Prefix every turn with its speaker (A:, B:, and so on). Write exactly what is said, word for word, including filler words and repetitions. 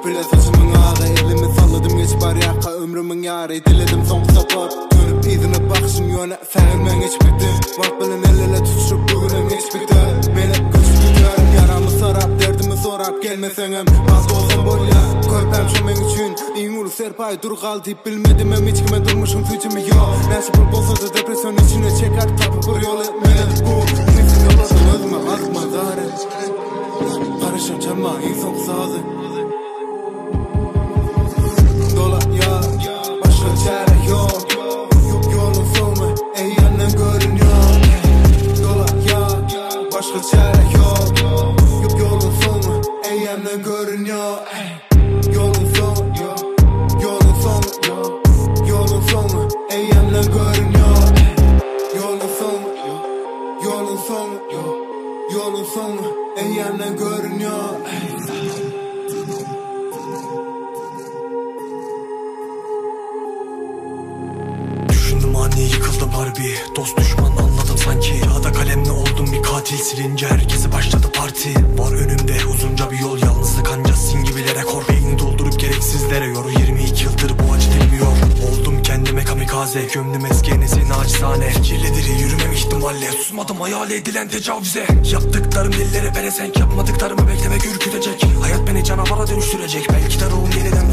A: Köpüle saçımın ağı, elimi salladım geçip arayaka. Ömrümün yarı diledim son sapar. Dönüp izine bakışın yöne sevmen geç bitti. Bak bilin el ele tutuşup bugünüm geç bitti. Beni küçük gidiyorum, yaramı sarap, derdimi sorap gelmesenem. Bazı olsam bol ya, köpem şumen için İyin ulu serpay dur kal deyip bilmedim hem hiç kime durmuşum suçum yok. Nasıl bolsa da depresyon içine çeker tapı bir yol etmedim bu. Nefsin yolladım özüme azma zare. Karışım çama insan sazı. Dola ya, başka çare yok. Yok yolun sonu ey yandan görünüyor. Dola ya, başka çare yok. Yok yolun sonu ey yandan görünüyor. Yolun sonu, yolun sonu, yolun sonu ey yandan görünüyor. Yolun sonu, yolun sonu, yolun sonu ey yandan görünüyor.
B: Düşündüm ani yıkıldı Barbie. Dost düşman anladım sanki. Kağıda kalemle oldum bir katil. Silince herkesi başladı parti. Var önümde uzunca bir yol. Yalnızlık anca sin gibilere kor. Beyni doldurup gereksizlere yoru. Yirmi iki yıldır bu acı dinmiyor. Oldum kendime kamikaze. Gömdüm eski enesi naçizane. Kirlidir yürümem ihtimalle. Susmadım hayal edilen tecavüze. Yaptıklarım dillere pelesenk. Yapmadıklarımı beklemek ürkütecek. Hayat beni canavara dönüştürecek. Belki de ruhum yeniden